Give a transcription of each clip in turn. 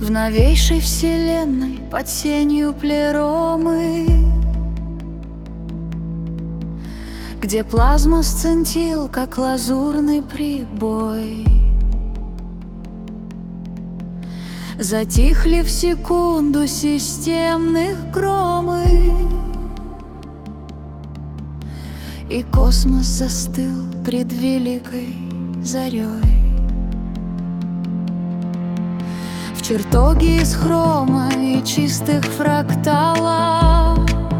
В новейшей вселенной под сенью плеромы, где плазма сцентил, как лазурный прибой. Затихли в секунду системных громы, и космос застыл пред великой зарей. В чертоге из хрома и чистых фракталов,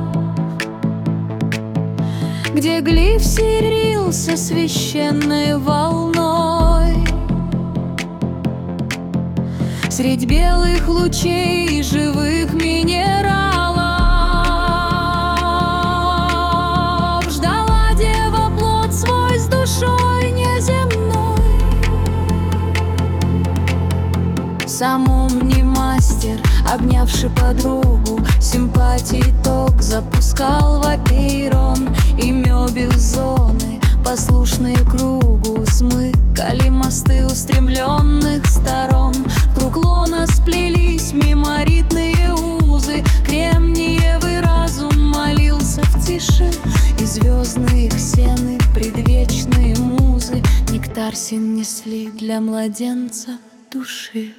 где глиф серился священной волной, средь белых лучей и живых минералов, ждала дева плод свой с душой неземной. Сам ум не мастер, обнявший подругу, симпатий ток запускал вапирон, и мёбиус-зоны, послушные кругу, смыкали мосты устремленных сторон. Вкруг лона сплелись меморитные узы, кремниевый разум молился в тиши, и звездные ксены, предвечные музы, нектар син несли для младенца души.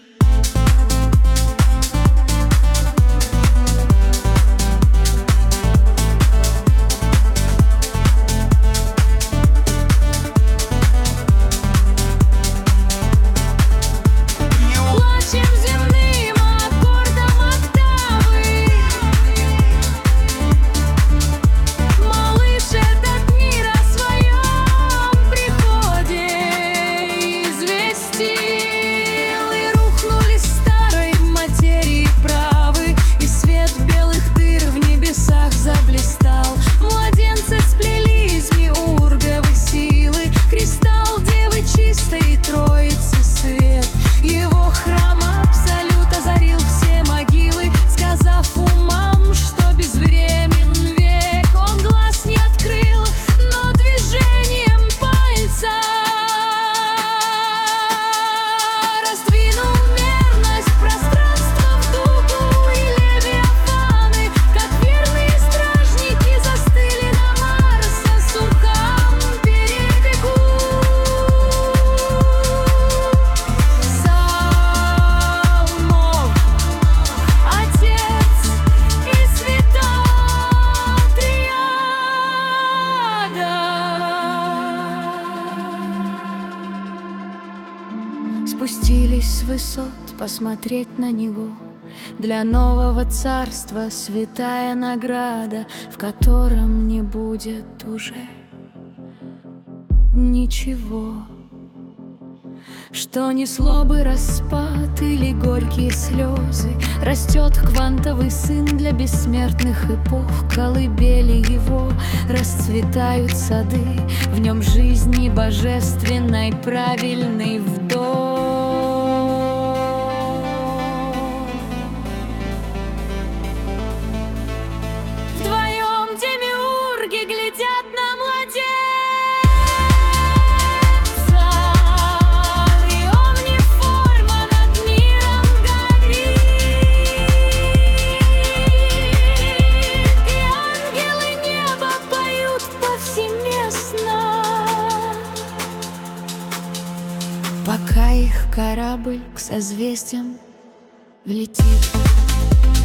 Спустились с высот посмотреть на него. Для нового царства святая награда, в котором не будет уже ничего, что несло бы распад или горькие слезы. Растет квантовый сын для бессмертных эпох, в колыбели его расцветают сады, в нем жизни божественной правильный вдох. Вдвоем демиурги глядят на младенца, и омниформа над миром горит, и ангелы неба поют повсеместно, пока их корабль к созвездиям влетит.